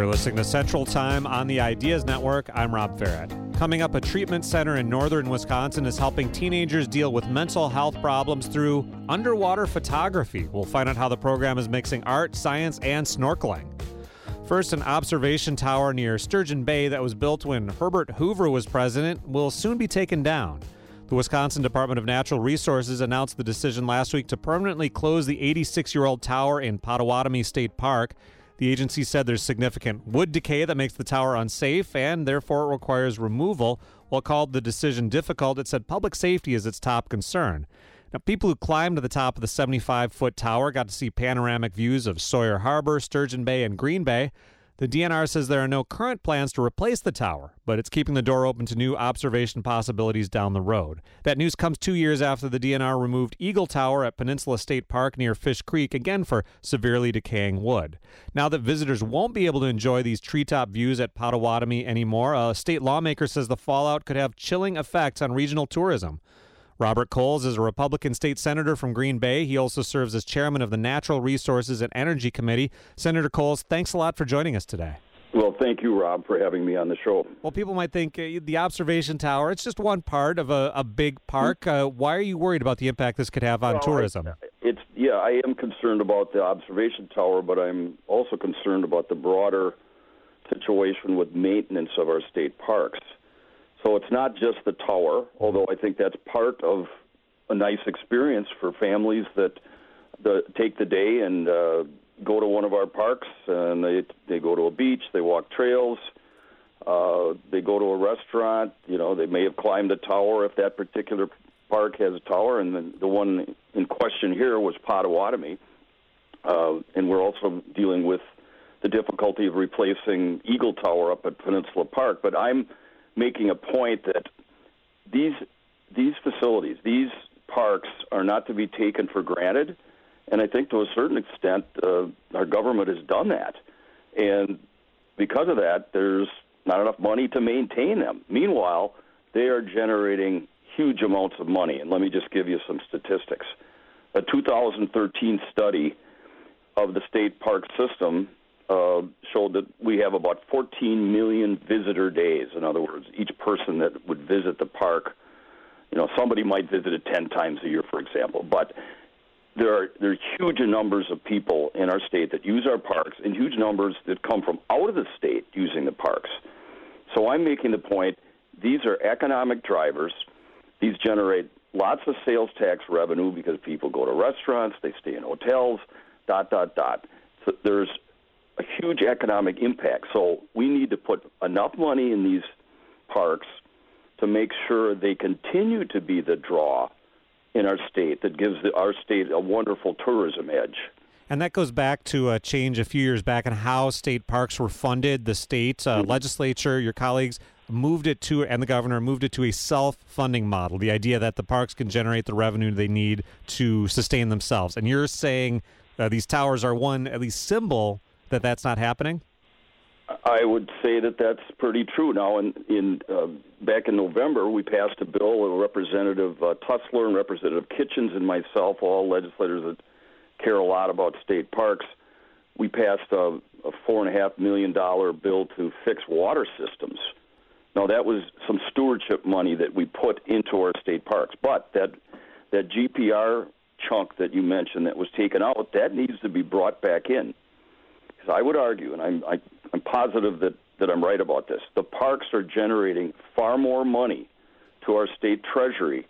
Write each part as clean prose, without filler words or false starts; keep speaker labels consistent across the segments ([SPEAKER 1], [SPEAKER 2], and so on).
[SPEAKER 1] You're listening to Central Time on the Ideas Network. I'm Rob Farrett. Coming up, a treatment center in northern Wisconsin is helping teenagers deal with mental health problems through underwater photography. We'll find out how the program is mixing art, science, and snorkeling. First, an observation tower near Sturgeon Bay that was built when Herbert Hoover was president will soon be taken down. The Wisconsin Department of Natural Resources announced the decision last week to permanently close the 86-year-old tower in Potawatomi State Park. The agency said there's significant wood decay that makes the tower unsafe and therefore it requires removal. While called the decision difficult, it said public safety is its top concern. Now, people who climbed to the top of the 75-foot tower got to see panoramic views of Sawyer Harbor, Sturgeon Bay, and Green Bay. The DNR says there are no current plans to replace the tower, but it's keeping the door open to new observation possibilities down the road. That news comes 2 years after the DNR removed Eagle Tower at Peninsula State Park near Fish Creek, again for severely decaying wood. Now that visitors won't be able to enjoy these treetop views at Potawatomi anymore, a state lawmaker says the fallout could have chilling effects on regional tourism. Robert Coles is a Republican state senator from Green Bay. He also serves as chairman of the Natural Resources and Energy Committee. Senator Coles, thanks a lot for joining us today.
[SPEAKER 2] Well, thank you, Rob, for having me on the show.
[SPEAKER 1] Well, people might think the observation tower, it's just one part of a big park. Why are you worried about the impact this could have on tourism?
[SPEAKER 2] I am concerned about the observation tower, but I'm also concerned about the broader situation with maintenance of our state parks. So it's not just the tower, although I think that's part of a nice experience for families that take the day and go to one of our parks, and they go to a beach, they walk trails, they go to a restaurant. You know, they may have climbed a tower if that particular park has a tower, and then the one in question here was Potawatomi, and we're also dealing with the difficulty of replacing Eagle Tower up at Peninsula Park. But I'm making a point that these facilities, these parks, are not to be taken for granted, and I think to a certain extent our government has done that. And because of that, there's not enough money to maintain them. Meanwhile, they are generating huge amounts of money, and let me just give you some statistics. A 2013 study of the state park system showed that we have about 14 million visitor days. In other words, each person that would visit the park, you know, somebody might visit it 10 times a year, for example. But there are huge numbers of people in our state that use our parks, and huge numbers that come from out of the state using the parks. So I'm making the point, these are economic drivers. These generate lots of sales tax revenue because people go to restaurants, they stay in hotels, ... So there's a huge economic impact. So we need to put enough money in these parks to make sure they continue to be the draw in our state that gives our state a wonderful tourism edge.
[SPEAKER 1] And that goes back to a change a few years back in how state parks were funded. The state legislature, your colleagues, moved it to, and the governor moved it to a self-funding model, the idea that the parks can generate the revenue they need to sustain themselves. And you're saying these towers are one, at least, symbol that that's not happening?
[SPEAKER 2] I would say that that's pretty true. Now, back in November, we passed a bill, Representative Tussler and Representative Kitchens and myself, all legislators that care a lot about state parks. We passed a $4.5 million bill to fix water systems. Now, that was some stewardship money that we put into our state parks. But that GPR chunk that you mentioned that was taken out, that needs to be brought back in. Because I would argue, and I'm positive that I'm right about this, the parks are generating far more money to our state treasury,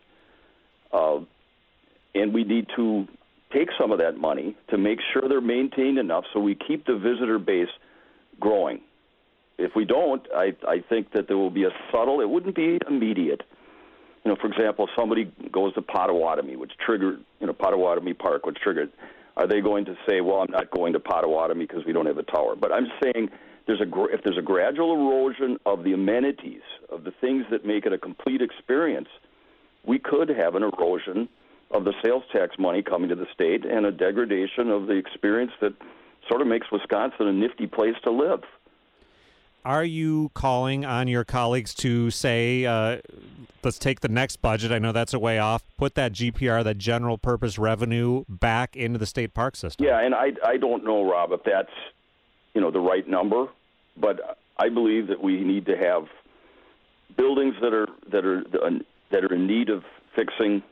[SPEAKER 2] and we need to take some of that money to make sure they're maintained enough so we keep the visitor base growing. If we don't, I think that there will be a subtle, it wouldn't be immediate. You know, for example, if somebody goes to Potawatomi, which triggered, Potawatomi Park, which triggered, are they going to say, well, I'm not going to Potawatomi because we don't have a tower? But I'm saying if there's a gradual erosion of the amenities, of the things that make it a complete experience, we could have an erosion of the sales tax money coming to the state and a degradation of the experience that sort of makes Wisconsin a nifty place to live.
[SPEAKER 1] Are you calling on your colleagues to say, let's take the next budget, I know that's a way off, put that GPR, that general purpose revenue, back into the state park system?
[SPEAKER 2] Yeah, and I don't know, Rob, if that's, the right number. but I believe that we need to have buildings that are in need of fixed.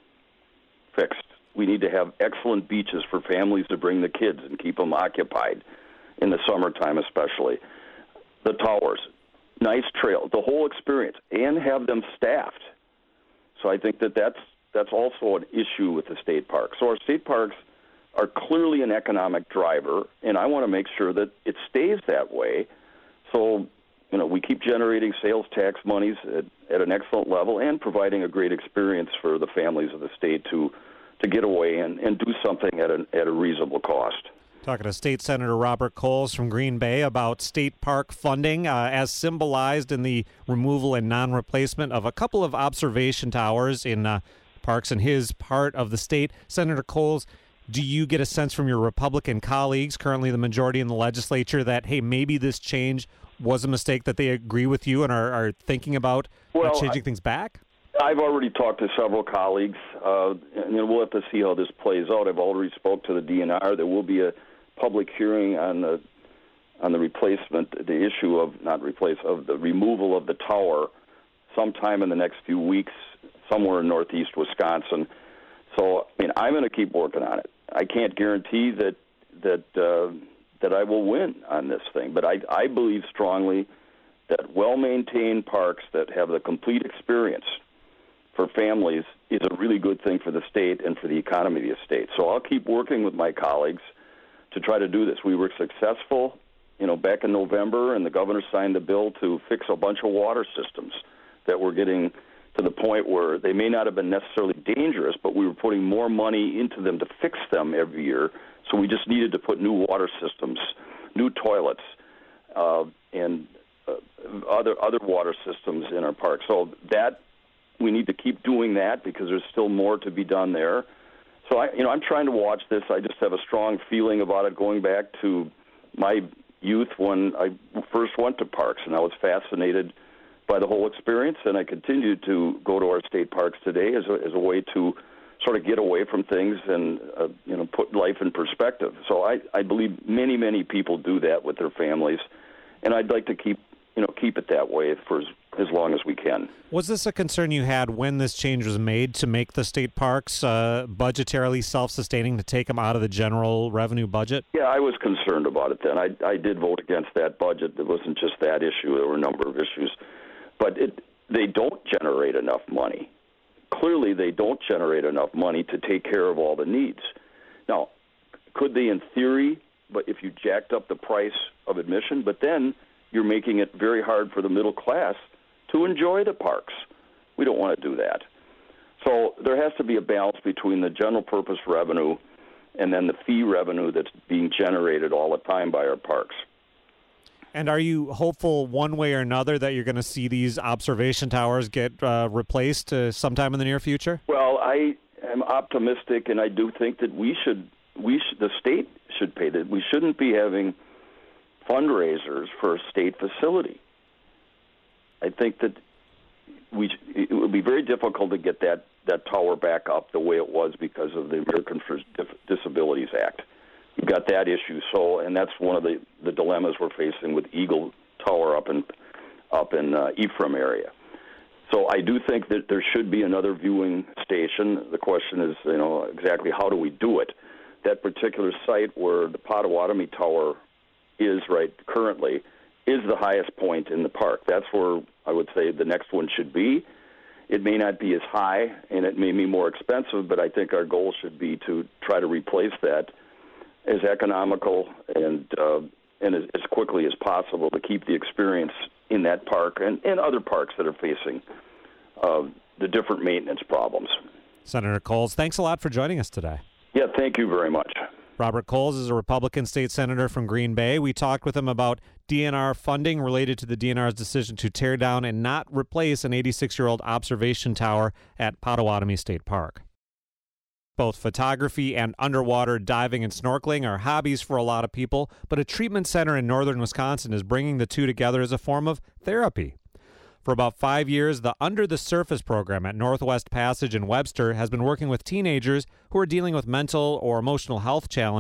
[SPEAKER 2] We need to have excellent beaches for families to bring the kids and keep them occupied in the summertime especially. The towers, nice trail, the whole experience, and have them staffed. So I think that's also an issue with the state parks. So our state parks are clearly an economic driver, and I want to make sure that it stays that way. So, we keep generating sales tax monies at an excellent level and providing a great experience for the families of the state to get away and do something at a reasonable cost.
[SPEAKER 1] Talking to State Senator Robert Coles from Green Bay about state park funding as symbolized in the removal and non-replacement of a couple of observation towers in parks in his part of the state. Senator Coles, do you get a sense from your Republican colleagues, currently the majority in the legislature, that, hey, maybe this change was a mistake, that they agree with you and are thinking about changing things back?
[SPEAKER 2] I've already talked to several colleagues, and we'll have to see how this plays out. I've already spoke to the DNR. There will be a public hearing on the replacement, the issue of the removal of the tower sometime in the next few weeks, somewhere in northeast Wisconsin. So, I'm going to keep working on it. I can't guarantee that I will win on this thing, but I believe strongly that well-maintained parks that have the complete experience for families is a really good thing for the state and for the economy of the state. So I'll keep working with my colleagues to try to do this. We were successful, back in November, and the governor signed the bill to fix a bunch of water systems that were getting to the point where they may not have been necessarily dangerous, but we were putting more money into them to fix them every year. So we just needed to put new water systems, new toilets, and other water systems in our park. So that we need to keep doing that because there's still more to be done there. So I'm trying to watch this. I just have a strong feeling about it going back to my youth when I first went to parks, and I was fascinated by the whole experience, and I continue to go to our state parks today as a way to sort of get away from things and put life in perspective. So I believe many people do that with their families, and I'd like to keep it that way for as long as we can.
[SPEAKER 1] Was this a concern you had when this change was made to make the state parks budgetarily self-sustaining, to take them out of the general revenue budget?
[SPEAKER 2] Yeah, I was concerned about it then. I did vote against that budget. It wasn't just that issue. There were a number of issues. But they don't generate enough money. Clearly, they don't generate enough money to take care of all the needs. Now, could they in theory, but if you jacked up the price of admission, but then you're making it very hard for the middle class to enjoy the parks. We don't want to do that. So there has to be a balance between the general purpose revenue and then the fee revenue that's being generated all the time by our parks.
[SPEAKER 1] And are you hopeful one way or another that you're going to see these observation towers get replaced sometime in the near future?
[SPEAKER 2] Well, I am optimistic, and I do think that the state should pay that. We shouldn't be having fundraisers for a state facility. I think that it would be very difficult to get that tower back up the way it was because of the Americans with Disabilities Act. You've got that issue, and that's one of the dilemmas we're facing with Eagle Tower up in Ephraim area. So I do think that there should be another viewing station. The question is, exactly how do we do it? That particular site where the Potawatomi Tower is right currently is the highest point in the park. That's where I would say the next one should be. It may not be as high, and it may be more expensive, but I think our goal should be to try to replace that as economical and as quickly as possible to keep the experience in that park and other parks that are facing the different maintenance problems.
[SPEAKER 1] Senator Coles, thanks a lot for joining us today.
[SPEAKER 2] Yeah, thank you very much.
[SPEAKER 1] Robert Coles is a Republican state senator from Green Bay. We talked with him about DNR funding related to the DNR's decision to tear down and not replace an 86-year-old observation tower at Potawatomi State Park. Both photography and underwater diving and snorkeling are hobbies for a lot of people, but a treatment center in northern Wisconsin is bringing the two together as a form of therapy. For about 5 years, the Under the Surface program at Northwest Passage in Webster has been working with teenagers who are dealing with mental or emotional health challenges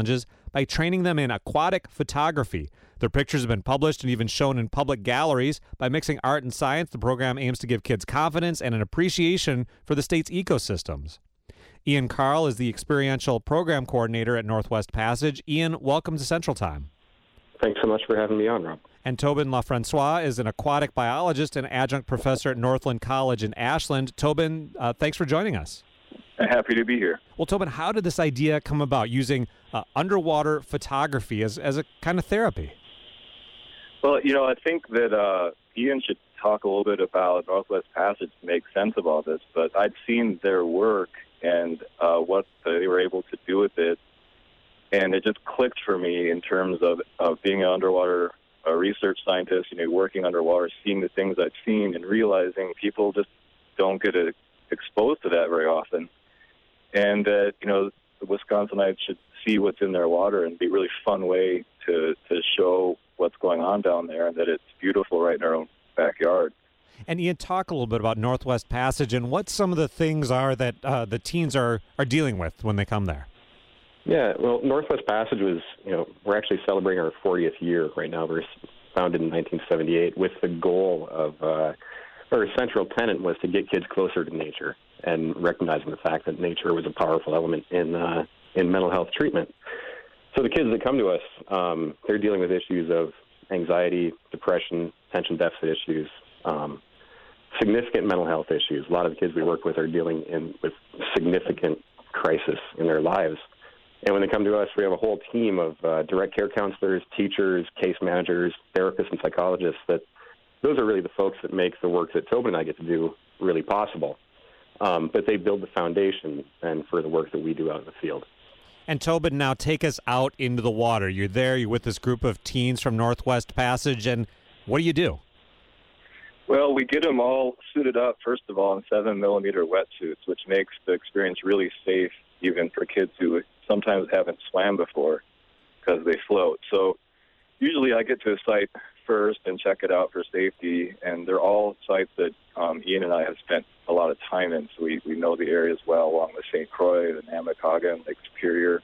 [SPEAKER 1] by training them in aquatic photography. Their pictures have been published and even shown in public galleries. By mixing art and science, the program aims to give kids confidence and an appreciation for the state's ecosystems. Ian Carl is the experiential program coordinator at Northwest Passage. Ian, welcome to Central Time.
[SPEAKER 3] Thanks so much for having me on, Rob.
[SPEAKER 1] And Tobin LaFrancois is an aquatic biologist and adjunct professor at Northland College in Ashland. Tobin, thanks for joining us.
[SPEAKER 4] Happy to be here.
[SPEAKER 1] Well, Tobin, how did this idea come about, using underwater photography as a kind of therapy?
[SPEAKER 4] Well, I think that Ian should talk a little bit about Northwest Passage to make sense of all this, but I'd seen their work and what they were able to do with it, and it just clicked for me in terms of being an underwater research scientist, working underwater, seeing the things I've seen and realizing people just don't get exposed to that very often. And that, the Wisconsinites should see what's in their water and be a really fun way to show what's going on down there, and that it's beautiful right in our own backyard.
[SPEAKER 1] And Ian, talk a little bit about Northwest Passage and what some of the things are that the teens are dealing with when they come there.
[SPEAKER 3] Yeah, well, Northwest Passage was, we're actually celebrating our 40th year right now. We were founded in 1978 with the goal of, our central tenet was to get kids closer to nature and recognizing the fact that nature was a powerful element in mental health treatment. So the kids that come to us, they're dealing with issues of anxiety, depression, attention deficit issues, significant mental health issues. A lot of the kids we work with are dealing with significant crisis in their lives. And when they come to us, we have a whole team of direct care counselors, teachers, case managers, therapists, and psychologists. Those are really the folks that make the work that Tobin and I get to do really possible. But they build the foundation and for the work that we do out in the field.
[SPEAKER 1] And Tobin, now take us out into the water. You're there, you're with this group of teens from Northwest Passage, and what do you do?
[SPEAKER 4] Well, we get them all suited up, first of all, in 7-millimeter wetsuits, which makes the experience really safe, even for kids who sometimes haven't swam before because they float. So usually I get to a site first and check it out for safety, and they're all sites that Ian and I have spent a lot of time in, so we know the areas well, along with St. Croix, the Namakaga, and Lake Superior.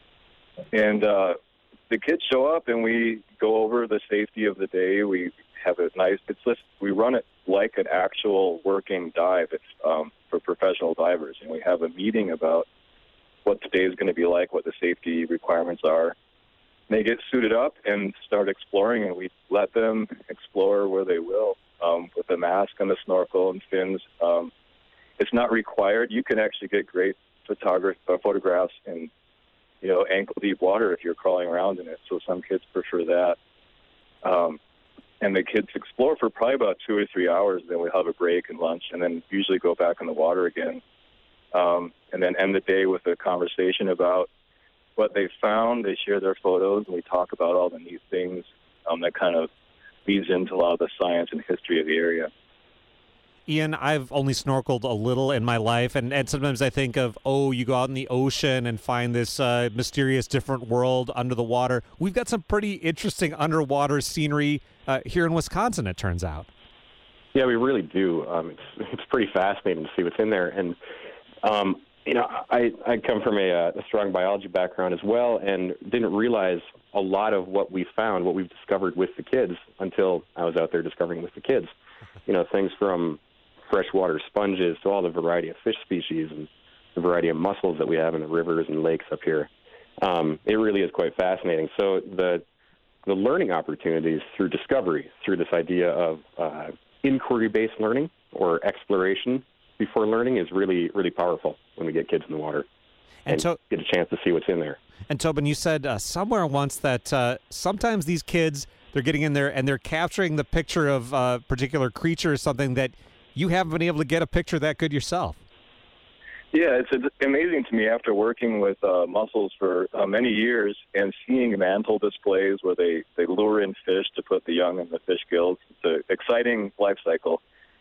[SPEAKER 4] And the kids show up, and we go over the safety of the day. We have a nice, we run it like an actual working dive. It's for professional divers, and we have a meeting about what the day is going to be like, what the safety requirements are. They get suited up and start exploring, and we let them explore where they will with a mask and a snorkel and fins. It's not required. You can actually get great photographs in ankle-deep water if you're crawling around in it, so some kids prefer that. And the kids explore for probably about 2 or 3 hours, then we have a break and lunch, and then usually go back in the water again. And then end the day with a conversation about what they found. They share their photos, and we talk about all the neat things that kind of leads into a lot of the science and history of the area.
[SPEAKER 1] Ian, I've only snorkeled a little in my life, and sometimes I think of, you go out in the ocean and find this mysterious different world under the water. We've got some pretty interesting underwater scenery here in Wisconsin, it turns out.
[SPEAKER 3] Yeah, we really do. It's pretty fascinating to see what's in there. And I come from a strong biology background as well, and didn't realize a lot of what we found, what we've discovered with the kids, until I was out there discovering with the kids. Things from freshwater sponges to all the variety of fish species and the variety of mussels that we have in the rivers and lakes up here. It really is quite fascinating. So the learning opportunities through discovery, through this idea of inquiry-based learning or exploration before learning, is really, really powerful when we get kids in the water and get a chance to see what's in there.
[SPEAKER 1] And Tobin, you said somewhere once that sometimes these kids, they're getting in there and they're capturing the picture of a particular creature or something that you haven't been able to get a picture that good yourself.
[SPEAKER 4] Yeah, it's amazing to me after working with mussels for many years and seeing mantle displays where they lure in fish to put the young in the fish gills. It's an exciting life cycle.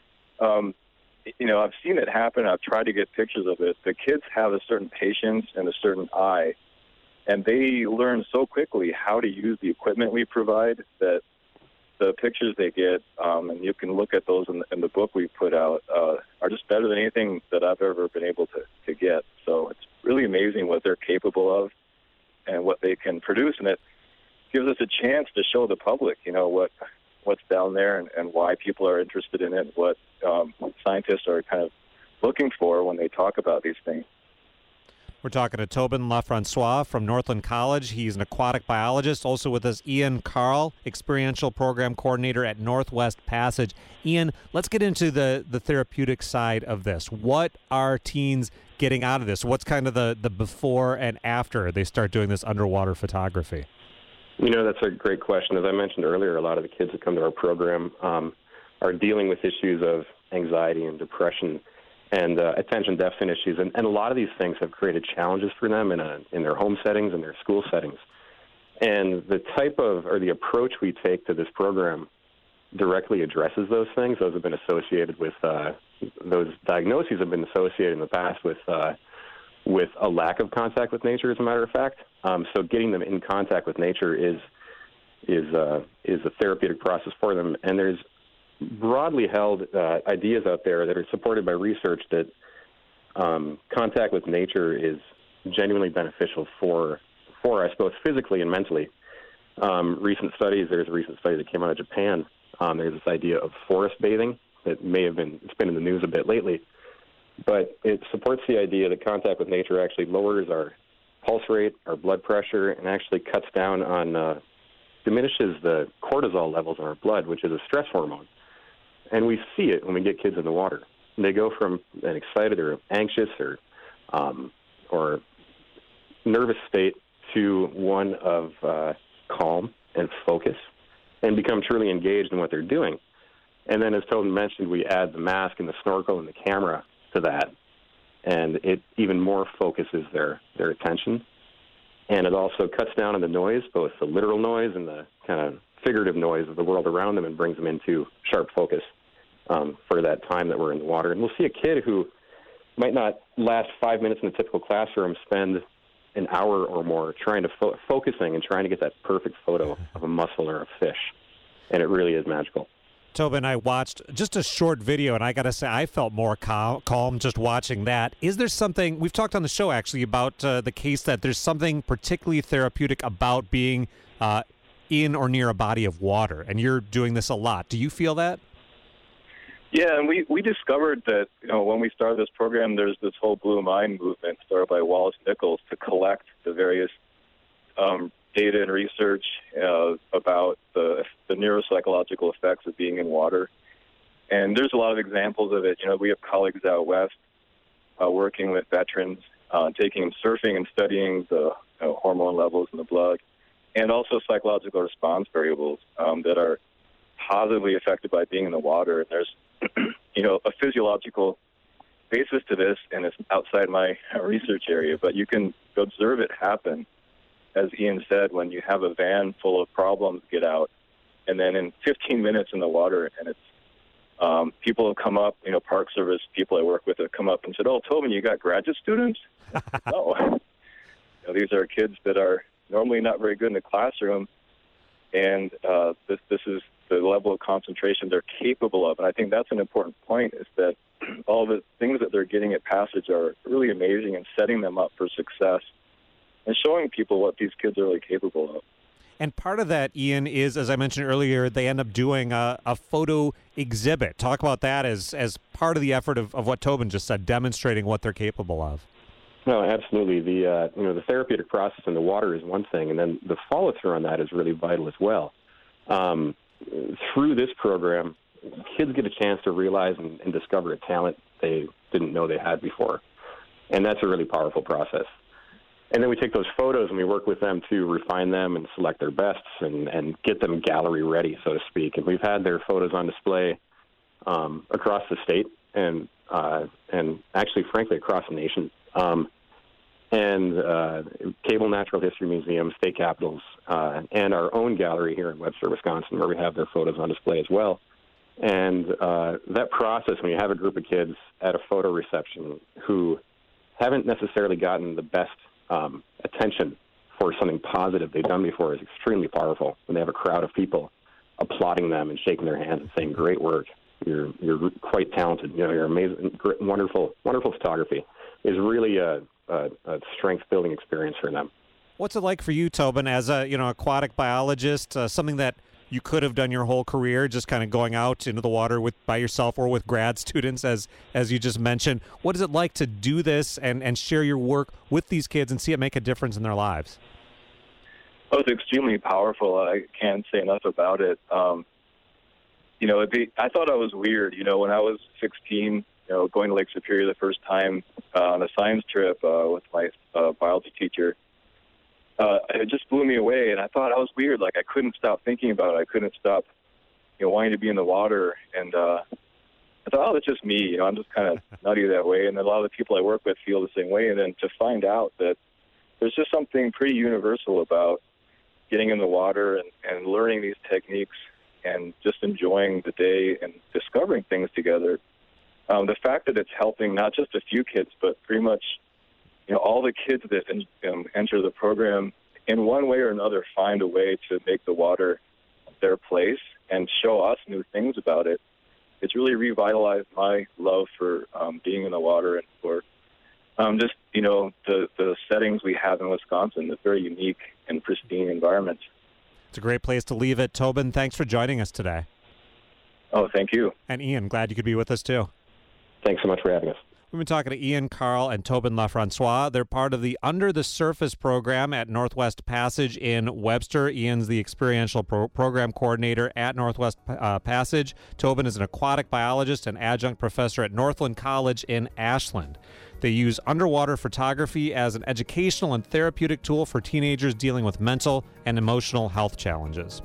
[SPEAKER 4] I've seen it happen. I've tried to get pictures of it. The kids have a certain patience and a certain eye, and they learn so quickly how to use the equipment we provide that the pictures they get, and you can look at those in the book we put out, are just better than anything that I've ever been able to get. So it's really amazing what they're capable of. and what they can produce, and it gives us a chance to show the public, what's down there and why people are interested in it, what scientists are kind of looking for when they talk about these things.
[SPEAKER 1] We're talking to Tobin LaFrancois from Northland College. He's an aquatic biologist. Also with us, Ian Carl, Experiential Program Coordinator at Northwest Passage. Ian, let's get into the therapeutic side of this. What are teens getting out of this? What's kind of the before and after they start doing this underwater photography?
[SPEAKER 3] That's a great question. As I mentioned earlier, a lot of the kids that come to our program are dealing with issues of anxiety and depression and attention deficit issues. And a lot of these things have created challenges for them in their home settings and their school settings. And the approach we take to this program directly addresses those things. Those have been associated with, those diagnoses have been associated in the past with a lack of contact with nature, as a matter of fact. So getting them in contact with nature is a therapeutic process for them. And there's broadly held ideas out there that are supported by research that contact with nature is genuinely beneficial for us, both physically and mentally. There's a recent study that came out of Japan. There's this idea of forest bathing that it's been in the news a bit lately, but it supports the idea that contact with nature actually lowers our pulse rate, our blood pressure, and actually cuts down on, diminishes the cortisol levels in our blood, which is a stress hormone. And we see it when we get kids in the water. They go from an excited or anxious or nervous state to one of calm and focus and become truly engaged in what they're doing. And then, as Tobin mentioned, we add the mask and the snorkel and the camera to that, and it even more focuses their attention. And it also cuts down on the noise, both the literal noise and the kind of figurative noise of the world around them, and brings them into sharp focus for that time that we're in the water. And we'll see a kid who might not last 5 minutes in the typical classroom spend an hour or more trying to focusing and trying to get that perfect photo of a mussel or a fish. And it really is magical.
[SPEAKER 1] Tobin, I watched just a short video, and I got to say, I felt more calm just watching that. Is there something, we've talked on the show actually about the case that there's something particularly therapeutic about being in or near a body of water, and you're doing this a lot. Do you feel that?
[SPEAKER 4] Yeah, and we discovered that, when we started this program, there's this whole Blue Mind movement started by Wallace Nichols to collect the various data and research about the neuropsychological effects of being in water. And there's a lot of examples of it. We have colleagues out west working with veterans, taking them surfing and studying the hormone levels in the blood, and also psychological response variables that are positively affected by being in the water. And there's, a physiological basis to this, and it's outside my research area, but you can observe it happen. As Ian said, when you have a van full of problems get out, and then in 15 minutes in the water, and it's people have come up, Park Service people I work with have come up and said, "Oh, Tobin, you got graduate students?" No. These are kids that are normally not very good in the classroom, and this is the level of concentration they're capable of. And I think that's an important point, is that all the things that they're getting at Passage are really amazing and setting them up for success and showing people what these kids are really capable of.
[SPEAKER 1] And part of that, Ian, is, as I mentioned earlier, they end up doing a photo exhibit. Talk about that as part of the effort of what Tobin just said, demonstrating what they're capable of.
[SPEAKER 3] No, absolutely. The therapeutic process in the water is one thing, and then the follow-through on that is really vital as well. Through this program, kids get a chance to realize and discover a talent they didn't know they had before, and that's a really powerful process. And then we take those photos and we work with them to refine them and select their bests and get them gallery ready, so to speak. And we've had their photos on display across the state and actually, frankly, across the nation. Cable Natural History Museum, state capitals, and our own gallery here in Webster, Wisconsin, where we have their photos on display as well. And that process, when you have a group of kids at a photo reception who haven't necessarily gotten the best attention for something positive they've done before, is extremely powerful. When they have a crowd of people applauding them and shaking their hands and saying, "Great work, you're quite talented, you're amazing, great, wonderful photography," is really a strength-building experience for them.
[SPEAKER 1] What's it like for you, Tobin, as a aquatic biologist, something that you could have done your whole career, just kind of going out into the water by yourself or with grad students, as you just mentioned? What is it like to do this and share your work with these kids and see it make a difference in their lives?
[SPEAKER 4] Oh, it's extremely powerful. I can't say enough about it. I thought I was weird. When I was 16, going to Lake Superior the first time on a science trip with my biology teacher, it just blew me away, and I thought I was weird. Like, I couldn't stop thinking about it. I couldn't stop, wanting to be in the water. And I thought, oh, that's just me. I'm just kind of nutty that way. And a lot of the people I work with feel the same way. And then to find out that there's just something pretty universal about getting in the water and learning these techniques and just enjoying the day and discovering things together. The fact that it's helping not just a few kids, but pretty much all the kids that enter the program in one way or another find a way to make the water their place and show us new things about it. It's really revitalized my love for being in the water and for the settings we have in Wisconsin, the very unique and pristine environment.
[SPEAKER 1] It's a great place to leave it. Tobin, thanks for joining us today.
[SPEAKER 4] Oh, thank you.
[SPEAKER 1] And Ian, glad you could be with us too.
[SPEAKER 3] Thanks so much for having us.
[SPEAKER 1] We've been talking to Ian Carl and Tobin LaFrancois. They're part of the Under the Surface program at Northwest Passage in Webster. Ian's the experiential program coordinator at Northwest Passage. Tobin is an aquatic biologist and adjunct professor at Northland College in Ashland. They use underwater photography as an educational and therapeutic tool for teenagers dealing with mental and emotional health challenges.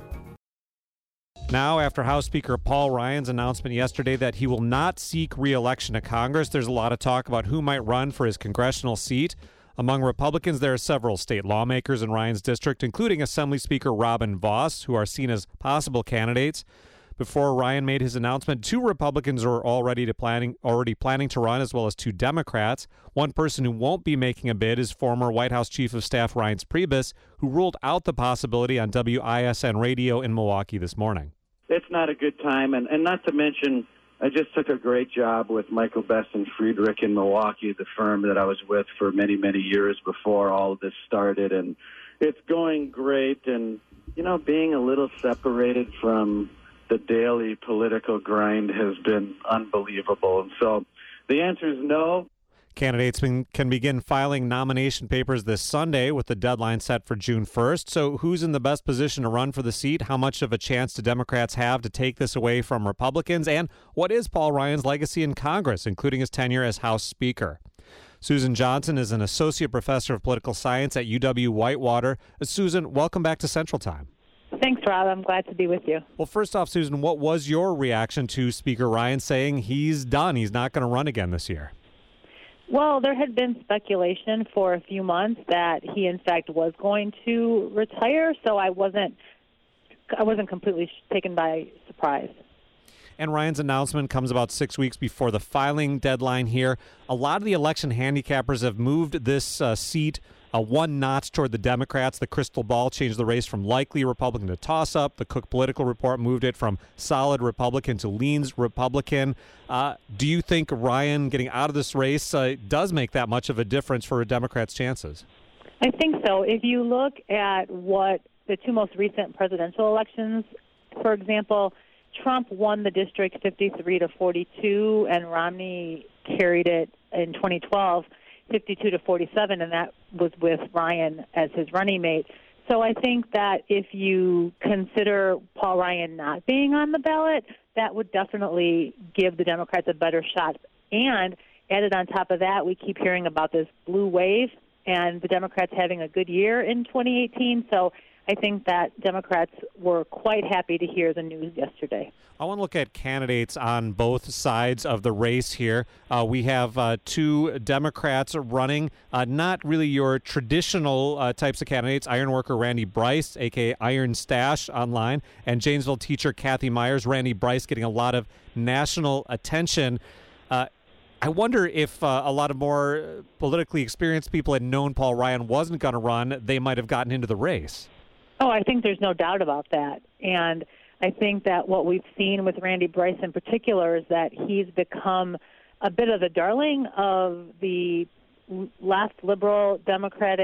[SPEAKER 1] Now, after House Speaker Paul Ryan's announcement yesterday that he will not seek re-election to Congress, there's a lot of talk about who might run for his congressional seat. Among Republicans, there are several state lawmakers in Ryan's district, including Assembly Speaker Robin Vos, who are seen as possible candidates. Before Ryan made his announcement, 2 Republicans are already planning to run, as well as 2 Democrats. One person who won't be making a bid is former White House Chief of Staff Reince Priebus, who ruled out the possibility on WISN radio in Milwaukee this morning.
[SPEAKER 5] It's not a good time, and not to mention, I just took a great job with Michael Best and Friedrich in Milwaukee, the firm that I was with for many, many years before all of this started, and it's going great. And, being a little separated from the daily political grind has been unbelievable. And so the answer is no.
[SPEAKER 1] Candidates can begin filing nomination papers this Sunday with the deadline set for June 1st. So who's in the best position to run for the seat? How much of a chance do Democrats have to take this away from Republicans? And what is Paul Ryan's legacy in Congress, including his tenure as House Speaker? Susan Johnson is an associate professor of political science at UW-Whitewater. Susan, welcome back to Central Time.
[SPEAKER 6] Thanks, Rob. I'm glad to be with you.
[SPEAKER 1] Well, first off, Susan, what was your reaction to Speaker Ryan saying he's done, he's not going to run again this year?
[SPEAKER 6] Well, there had been speculation for a few months that he, in fact, was going to retire, so I wasn't completely taken by surprise.
[SPEAKER 1] And Ryan's announcement comes about 6 weeks before the filing deadline here. A lot of the election handicappers have moved this seat one notch toward the Democrats. The crystal ball changed the race from likely Republican to toss-up. The Cook Political Report moved it from solid Republican to leans Republican. Do you think Ryan getting out of this race does make that much of a difference for a Democrat's chances?
[SPEAKER 6] I think so. If you look at what the 2 most recent presidential elections, for example, Trump won the district 53-42, and Romney carried it in 2012 52-47, and that was with Ryan as his running mate. So I think that if you consider Paul Ryan not being on the ballot, that would definitely give the Democrats a better shot. And added on top of that, we keep hearing about this blue wave and the Democrats having a good year in 2018. So I think that Democrats were quite happy to hear the news yesterday.
[SPEAKER 1] I want to look at candidates on both sides of the race here. We have 2 Democrats running, not really your traditional types of candidates. Ironworker Randy Bryce, a.k.a. Iron Stash online, and Janesville teacher Kathy Myers. Randy Bryce getting a lot of national attention. I wonder if a lot of more politically experienced people had known Paul Ryan wasn't going to run, they might have gotten into the race.
[SPEAKER 6] Oh, I think there's no doubt about that. And I think that what we've seen with Randy Bryce in particular is that he's become a bit of the darling of the left liberal Democratic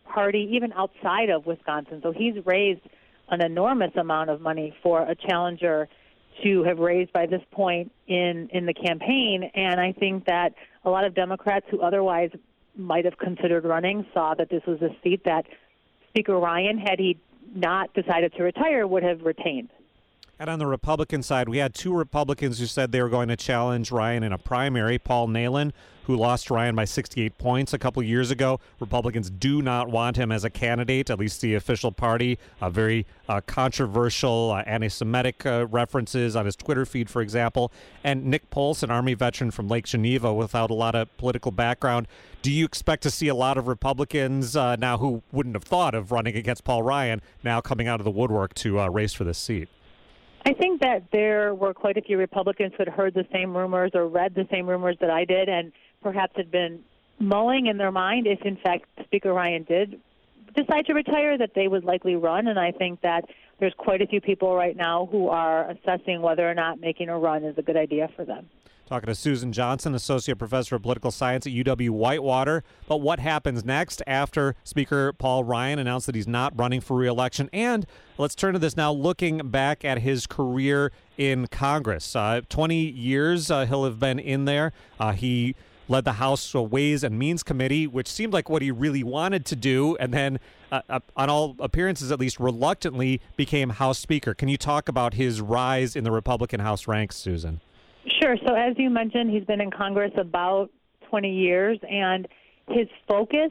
[SPEAKER 6] party, even outside of Wisconsin. So he's raised an enormous amount of money for a challenger to have raised by this point in the campaign. And I think that a lot of Democrats who otherwise might have considered running saw that this was a seat that Speaker Ryan, had he not decided to retire, would have retained.
[SPEAKER 1] And on the Republican side, we had two Republicans who said they were going to challenge Ryan in a primary. Paul Nehlen, who lost Ryan by 68 points a couple years ago. Republicans do not want him as a candidate, at least the official party. Very controversial anti-Semitic references on his Twitter feed, for example. And Nick Pols, an Army veteran from Lake Geneva without a lot of political background. Do you expect to see a lot of Republicans now who wouldn't have thought of running against Paul Ryan now coming out of the woodwork to race for this seat?
[SPEAKER 6] I think that there were quite a few Republicans who had heard the same rumors or read the same rumors that I did, and perhaps had been mulling in their mind if, in fact, Speaker Ryan did decide to retire, that they would likely run. And I think that there's quite a few people right now who are assessing whether or not making a run is a good idea for them.
[SPEAKER 1] Talking to Susan Johnson, Associate Professor of Political Science at UW-Whitewater. But what happens next after Speaker Paul Ryan announced that he's not running for re-election? And let's turn to this now, looking back at his career in Congress. 20 years he'll have been in there. He led the House Ways and Means Committee, which seemed like what he really wanted to do, and then, on all appearances at least, reluctantly became House Speaker. Can you talk about his rise in the Republican House ranks, Susan?
[SPEAKER 6] Sure. So as you mentioned, he's been in Congress about 20 years, and his focus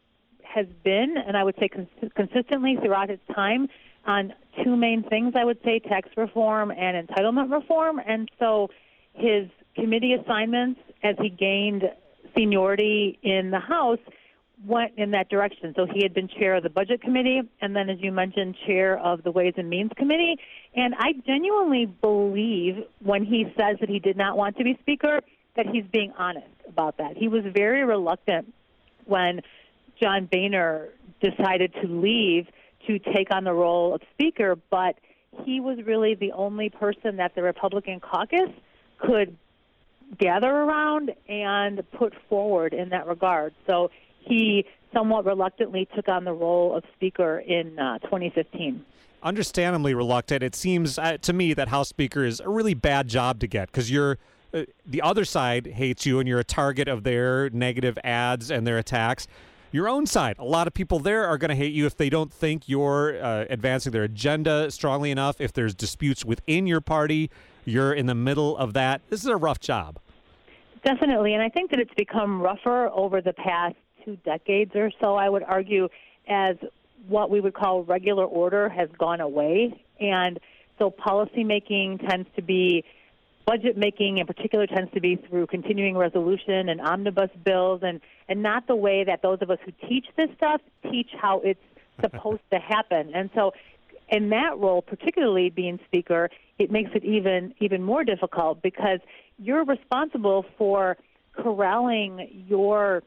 [SPEAKER 6] has been, and I would say consistently throughout his time, on two main things, I would say, tax reform and entitlement reform. And so his committee assignments, as he gained seniority in the House, went in that direction. So he had been chair of the Budget Committee, and then, as you mentioned, chair of the Ways and Means Committee. And I genuinely believe when he says that he did not want to be Speaker, that he's being honest about that. He was very reluctant when John Boehner decided to leave to take on the role of Speaker, but he was really the only person that the Republican caucus could gather around and put forward in that regard. So he somewhat reluctantly took on the role of Speaker in 2015.
[SPEAKER 1] Understandably reluctant. It seems to me that House Speaker is a really bad job to get because you're the other side hates you and you're a target of their negative ads and their attacks. Your own side, a lot of people there are going to hate you if they don't think you're advancing their agenda strongly enough. If there's disputes within your party, you're in the middle of that. This is a rough job.
[SPEAKER 6] Definitely, and I think that it's become rougher over the past 2 decades or so, I would argue, as what we would call regular order has gone away. And so policymaking tends to be, budget making in particular tends to be through continuing resolution and omnibus bills, and not the way that those of us who teach this stuff teach how it's supposed to happen. And so in that role, particularly being Speaker, it makes it even more difficult because you're responsible for corralling your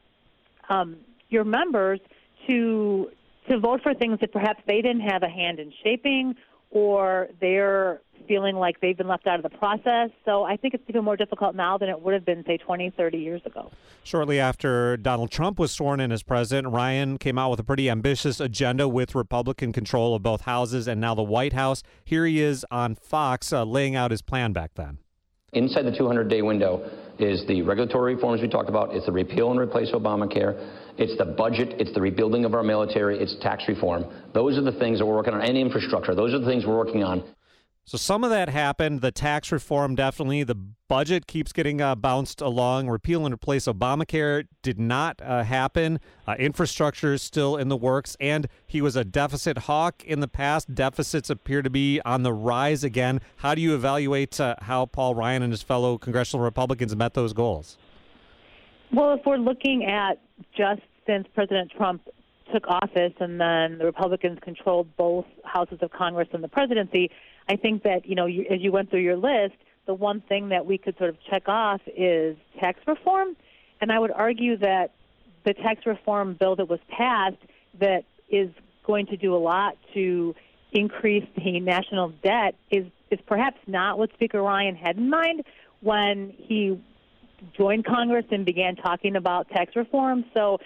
[SPEAKER 6] members to vote for things that perhaps they didn't have a hand in shaping, or they're feeling like they've been left out of the process. So I think it's even more difficult now than it would have been, say, 20, 30 years ago.
[SPEAKER 1] Shortly after Donald Trump was sworn in as president, Ryan came out with a pretty ambitious agenda with Republican control of both houses and now the White House. Here he is on Fox laying out his plan back then.
[SPEAKER 7] Inside the 200-day window is the regulatory reforms we talked about. It's the repeal and replace Obamacare. It's the budget. It's the rebuilding of our military. It's tax reform. Those are the things that we're working on, and infrastructure. Those are the things we're working on.
[SPEAKER 1] So some of that happened. The tax reform, definitely. The budget keeps getting bounced along. Repeal and replace Obamacare did not happen. Infrastructure is still in the works. And he was a deficit hawk in the past. Deficits appear to be on the rise again. How do you evaluate how Paul Ryan and his fellow congressional Republicans met those goals?
[SPEAKER 6] Well, if we're looking at just since President Trump took office and then the Republicans controlled both houses of Congress and the presidency, I think that, as you went through your list, the one thing that we could sort of check off is tax reform. And I would argue that the tax reform bill that was passed that is going to do a lot to increase the national debt is perhaps not what Speaker Ryan had in mind when he joined Congress and began talking about tax reform. So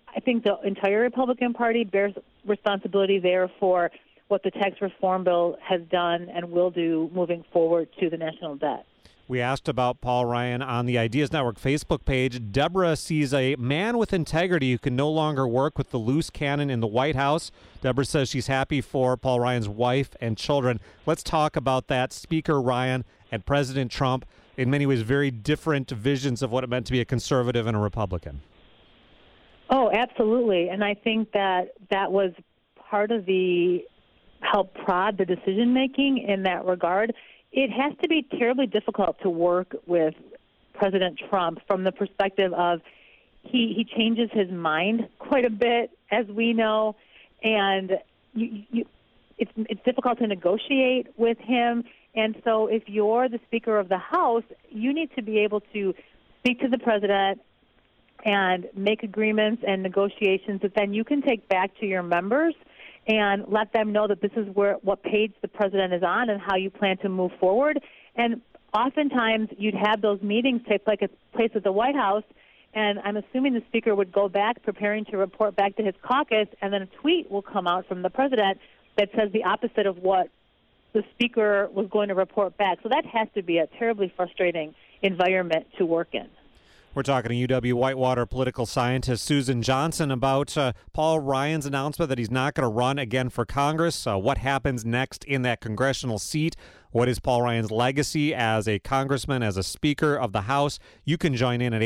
[SPEAKER 6] I think the entire Republican Party bears responsibility there for what the tax reform bill has done and will do moving forward to the national debt.
[SPEAKER 1] We asked about Paul Ryan on the Ideas Network Facebook page. Deborah sees a man with integrity who can no longer work with the loose cannon in the White House. Deborah says she's happy for Paul Ryan's wife and children. Let's talk about that. Speaker Ryan and President Trump, in many ways, very different visions of what it meant to be a conservative and a Republican.
[SPEAKER 6] Oh, absolutely. And I think that was part of the help prod the decision-making in that regard. It has to be terribly difficult to work with President Trump from the perspective of he changes his mind quite a bit, as we know, and it's difficult to negotiate with him. And so if you're the Speaker of the House, you need to be able to speak to the President and make agreements and negotiations that then you can take back to your members and let them know that this is what page the president is on and how you plan to move forward. And oftentimes you'd have those meetings take place at the White House, and I'm assuming the speaker would go back preparing to report back to his caucus, and then a tweet will come out from the president that says the opposite of what the speaker was going to report back. So that has to be a terribly frustrating environment to work in.
[SPEAKER 1] We're talking to UW-Whitewater political scientist Susan Johnson about Paul Ryan's announcement that he's not going to run again for Congress. What happens next in that congressional seat? What is Paul Ryan's legacy as a congressman, as a Speaker of the House? You can join in at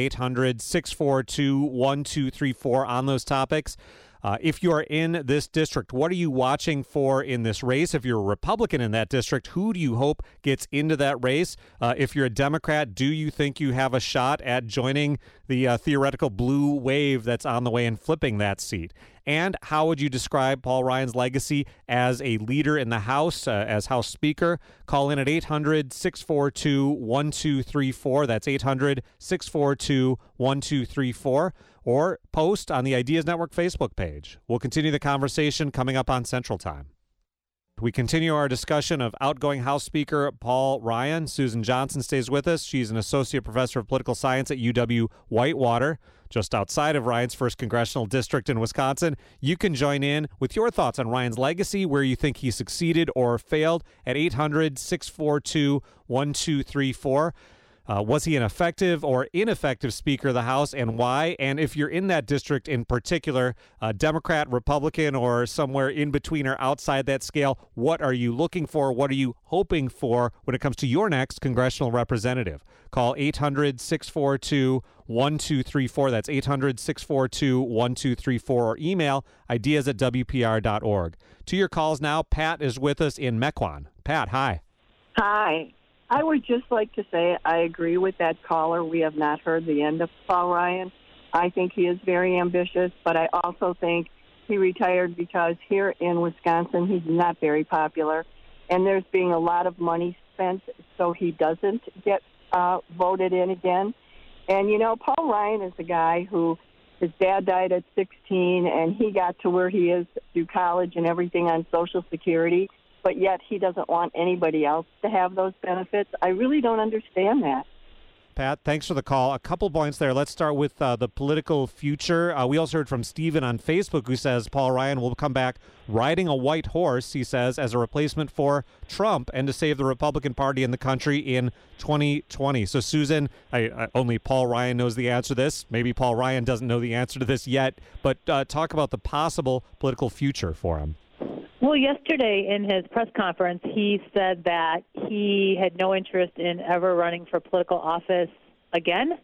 [SPEAKER 1] 800-642-1234 on those topics. If you are in this district, what are you watching for in this race? If you're a Republican in that district, who do you hope gets into that race? If you're a Democrat, do you think you have a shot at joining the theoretical blue wave that's on the way and flipping that seat? And how would you describe Paul Ryan's legacy as a leader in the House, as House Speaker? Call in at 800-642-1234. That's 800-642-1234. Or post on the Ideas Network Facebook page. We'll continue the conversation coming up on Central Time. We continue our discussion of outgoing House Speaker Paul Ryan. Susan Johnson stays with us. She's an associate professor of political science at UW-Whitewater, just outside of Ryan's first congressional district in Wisconsin. You can join in with your thoughts on Ryan's legacy, where you think he succeeded or failed, at 800-642-1234. Was he an effective or ineffective Speaker of the House, and why? And if you're in that district in particular, Democrat, Republican, or somewhere in between or outside that scale, what are you looking for? What are you hoping for when it comes to your next congressional representative? Call 800-642-1234. That's 800-642-1234, or email ideas@wpr.org. To your calls now, Pat is with us in Mequon. Pat, hi.
[SPEAKER 8] Hi. I would just like to say I agree with that caller. We have not heard the end of Paul Ryan. I think he is very ambitious, but I also think he retired because here in Wisconsin he's not very popular, and there's being a lot of money spent so he doesn't get voted in again. And, you know, Paul Ryan is a guy who his dad died at 16, and he got to where he is through college and everything on Social Security, but yet he doesn't want anybody else to have those benefits. I really don't understand that.
[SPEAKER 1] Pat, thanks for the call. A couple points there. Let's start with the political future. We also heard from Stephen on Facebook, who says Paul Ryan will come back riding a white horse, he says, as a replacement for Trump and to save the Republican Party in the country in 2020. So, Susan, only Paul Ryan knows the answer to this. Maybe Paul Ryan doesn't know the answer to this yet, but talk about the possible political future for him.
[SPEAKER 6] Well, yesterday in his press conference, he said that he had no interest in ever running for political office again.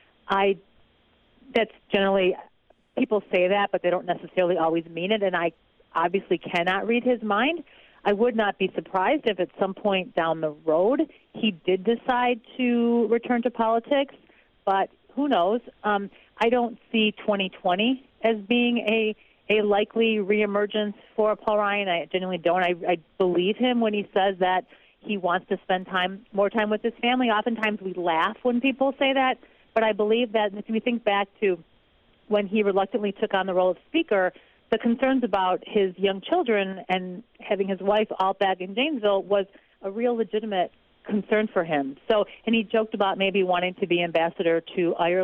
[SPEAKER 6] That's generally, people say that, but they don't necessarily always mean it, and I obviously cannot read his mind. I would not be surprised if at some point down the road he did decide to return to politics, but who knows? I don't see 2020 as being a likely reemergence for Paul Ryan. I genuinely don't. I believe him when he says that he wants to spend more time with his family. Oftentimes we laugh when people say that, but I believe that if we think back to when he reluctantly took on the role of Speaker, the concerns about his young children and having his wife all back in Janesville was a real legitimate concern for him. So, and he joked about maybe wanting to be ambassador to Ireland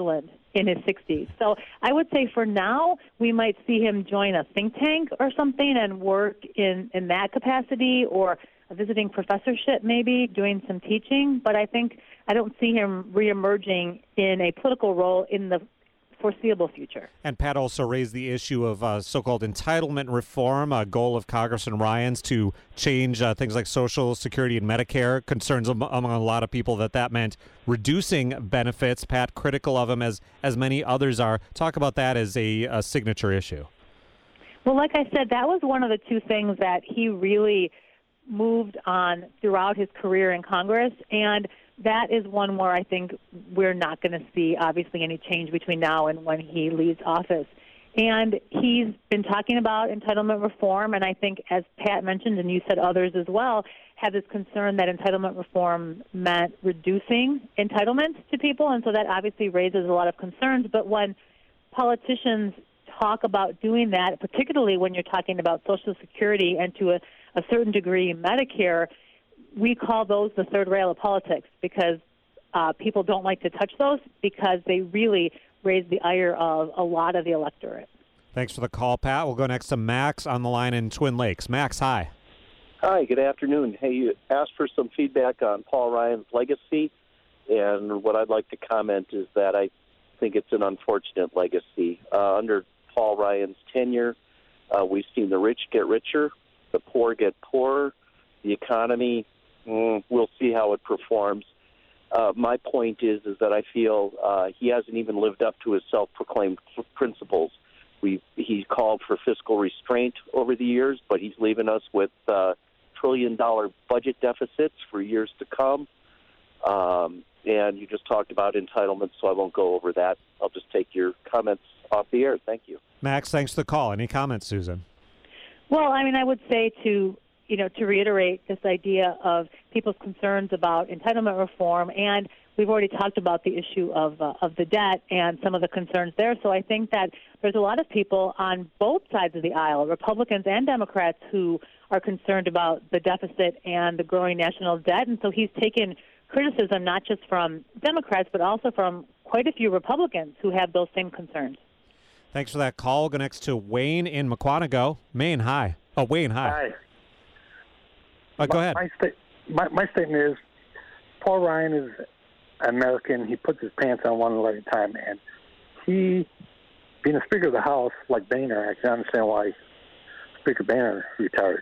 [SPEAKER 6] in his 60s. So I would say for now, we might see him join a think tank or something and work in that capacity, or a visiting professorship maybe, doing some teaching. But I don't see him reemerging in a political role in the foreseeable future.
[SPEAKER 1] And Pat also raised the issue of so-called entitlement reform, a goal of Congressman Ryan's to change things like Social Security and Medicare. Concerns among a lot of people that meant reducing benefits. Pat, critical of him as many others are. Talk about that as a signature issue.
[SPEAKER 6] Well, like I said, that was one of the two things that he really moved on throughout his career in Congress, and that is one where I think we're not going to see, obviously, any change between now and when he leaves office. And he's been talking about entitlement reform, and I think, as Pat mentioned, and you said others as well, have this concern that entitlement reform meant reducing entitlements to people, and so that obviously raises a lot of concerns. But when politicians talk about doing that, particularly when you're talking about Social Security and to a certain degree Medicare, we call those the third rail of politics, because people don't like to touch those because they really raise the ire of a lot of the electorate.
[SPEAKER 1] Thanks for the call, Pat. We'll go next to Max on the line in Twin Lakes. Max, hi.
[SPEAKER 9] Hi, good afternoon. Hey, you asked for some feedback on Paul Ryan's legacy, and what I'd like to comment is that I think it's an unfortunate legacy. Under Paul Ryan's tenure, we've seen the rich get richer, the poor get poorer, the economy, we'll see how it performs. My point is that I feel he hasn't even lived up to his self-proclaimed principles. He called for fiscal restraint over the years, but he's leaving us with trillion-dollar budget deficits for years to come. And you just talked about entitlements, so I won't go over that. I'll just take your comments off the air. Thank you.
[SPEAKER 1] Max, thanks for the call. Any comments, Susan?
[SPEAKER 6] Well, I mean, I would say to reiterate this idea of people's concerns about entitlement reform, and we've already talked about the issue of the debt and some of the concerns there. So I think that there's a lot of people on both sides of the aisle, Republicans and Democrats, who are concerned about the deficit and the growing national debt. And so he's taken criticism not just from Democrats, but also from quite a few Republicans who have those same concerns.
[SPEAKER 1] Thanks for that call. We'll go next to Wayne in Mukwonago. Wayne, hi.
[SPEAKER 10] Hi.
[SPEAKER 1] Go ahead.
[SPEAKER 10] My statement is Paul Ryan is American. He puts his pants on one leg at a time, and he, being a Speaker of the House like Boehner, I can understand why Speaker Boehner retired.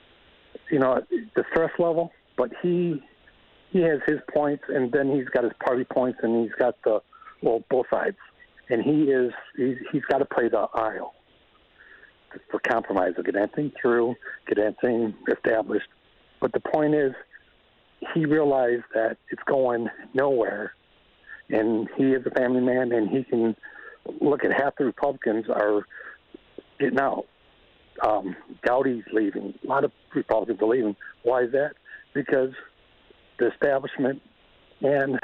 [SPEAKER 10] You know, the stress level, but he has his points, and then he's got his party points, and he's got both sides, and he's got to play the aisle for compromise, to get anything through, get anything established. But the point is, he realized that it's going nowhere, and he is a family man, and he can look at half the Republicans are getting out. Gowdy's leaving. A lot of Republicans are leaving. Why is that? Because the establishment and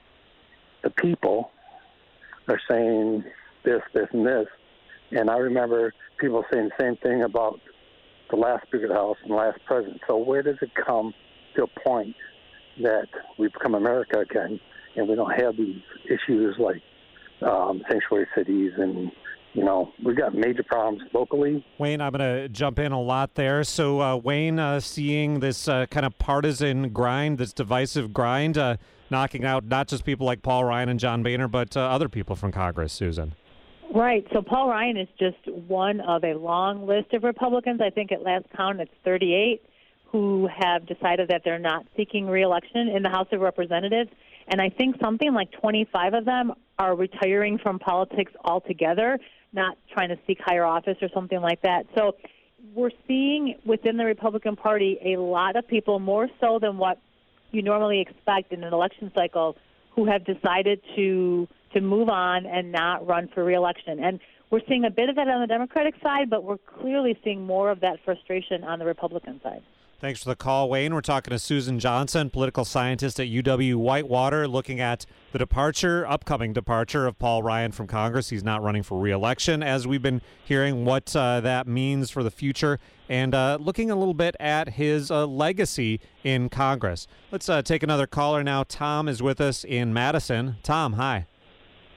[SPEAKER 10] the people are saying this, this, and this. And I remember people saying the same thing about the last Speaker of the House and the last president. So where does it come to a point that we become America again and we don't have these issues like sanctuary cities and, we've got major problems locally.
[SPEAKER 1] Wayne, I'm going to jump in a lot there. So, Wayne, seeing this kind of partisan grind, this divisive grind, knocking out not just people like Paul Ryan and John Boehner, but other people from Congress, Susan.
[SPEAKER 6] Right. So Paul Ryan is just one of a long list of Republicans. I think at last count it's 38 who have decided that they're not seeking re-election in the House of Representatives. And I think something like 25 of them are retiring from politics altogether, not trying to seek higher office or something like that. So we're seeing within the Republican Party a lot of people, more so than what you normally expect in an election cycle, who have decided to move on and not run for re-election. And we're seeing a bit of that on the Democratic side, but we're clearly seeing more of that frustration on the Republican side.
[SPEAKER 1] Thanks for the call, Wayne. We're talking to Susan Johnson, political scientist at UW-Whitewater, looking at the upcoming departure of Paul Ryan from Congress. He's not running for re-election, as we've been hearing what that means for the future, and looking a little bit at his legacy in Congress. Let's take another caller now. Tom is with us in Madison. Tom, hi.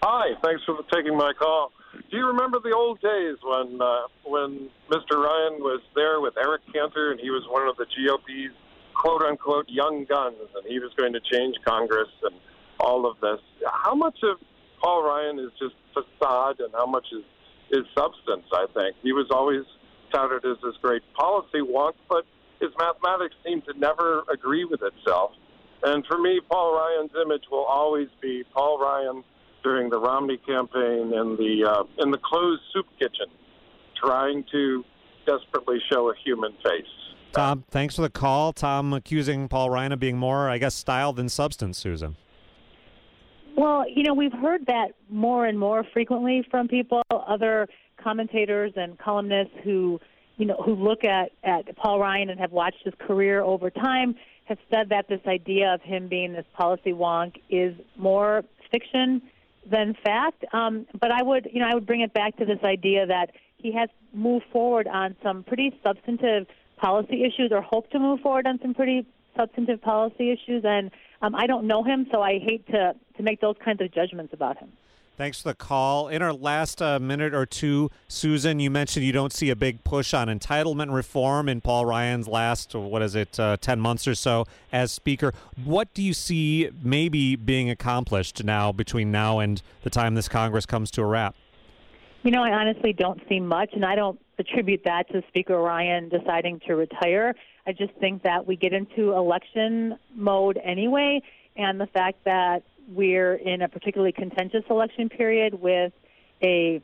[SPEAKER 11] Hi, thanks for taking my call. Do you remember the old days when Mr. Ryan was there with Eric Cantor and he was one of the GOP's quote-unquote young guns and he was going to change Congress and all of this? How much of Paul Ryan is just facade and how much is substance, I think? He was always touted as this great policy wonk, but his mathematics seem to never agree with itself. And for me, Paul Ryan's image will always be Paul Ryan during the Romney campaign in the closed soup kitchen, trying to desperately show a human face.
[SPEAKER 1] Tom, thanks for the call. Tom accusing Paul Ryan of being more, I guess, style than substance, Susan.
[SPEAKER 6] Well, we've heard that more and more frequently from people, other commentators and columnists who look at Paul Ryan and have watched his career over time, have said that this idea of him being this policy wonk is more fiction than fact. But I would bring it back to this idea that he has moved forward on some pretty substantive policy issues, or hope to move forward on some pretty substantive policy issues. And I don't know him, so I hate to make those kinds of judgments about him.
[SPEAKER 1] Thanks for the call. In our last minute or two, Susan, you mentioned you don't see a big push on entitlement reform in Paul Ryan's last, 10 months or so as Speaker. What do you see maybe being accomplished now between now and the time this Congress comes to a wrap?
[SPEAKER 6] I honestly don't see much, and I don't attribute that to Speaker Ryan deciding to retire. I just think that we get into election mode anyway, and the fact that we're in a particularly contentious election period with a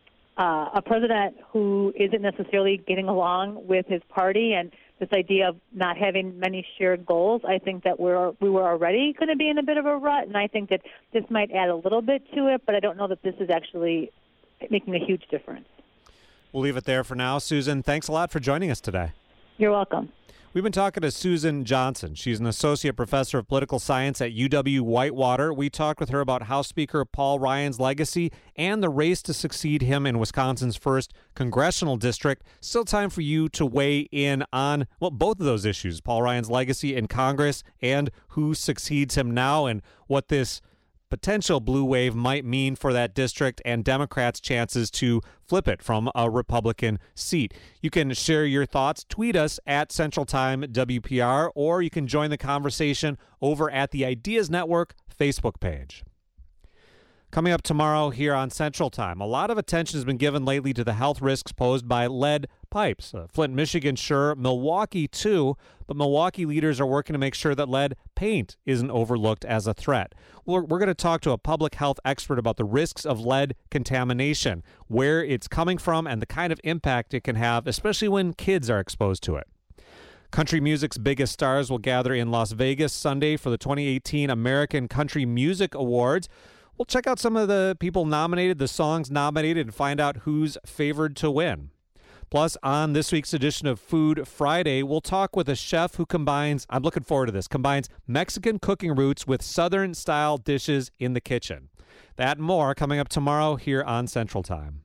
[SPEAKER 6] president who isn't necessarily getting along with his party, and this idea of not having many shared goals. I think that we were already going to be in a bit of a rut, and I think that this might add a little bit to it, but I don't know that this is actually making a huge difference.
[SPEAKER 1] We'll leave it there for now. Susan, thanks a lot for joining us today.
[SPEAKER 6] You're welcome.
[SPEAKER 1] We've been talking to Susan Johnson. She's an associate professor of political science at UW-Whitewater. We talked with her about House Speaker Paul Ryan's legacy and the race to succeed him in Wisconsin's first congressional district. Still time for you to weigh in on, both of those issues, Paul Ryan's legacy in Congress and who succeeds him now, and what this potential blue wave might mean for that district and Democrats' chances to flip it from a Republican seat. You can share your thoughts. Tweet us at Central Time WPR, or you can join the conversation over at the Ideas Network Facebook page. Coming up tomorrow here on Central Time, a lot of attention has been given lately to the health risks posed by lead pipes. Flint, Michigan, sure. Milwaukee, too. But Milwaukee leaders are working to make sure that lead paint isn't overlooked as a threat. We're going to talk to a public health expert about the risks of lead contamination, where it's coming from, and the kind of impact it can have, especially when kids are exposed to it. Country music's biggest stars will gather in Las Vegas Sunday for the 2018 American Country Music Awards. We'll check out some of the people nominated, the songs nominated, and find out who's favored to win. Plus, on this week's edition of Food Friday, we'll talk with a chef who combines Mexican cooking roots with Southern-style dishes in the kitchen. That and more coming up tomorrow here on Central Time.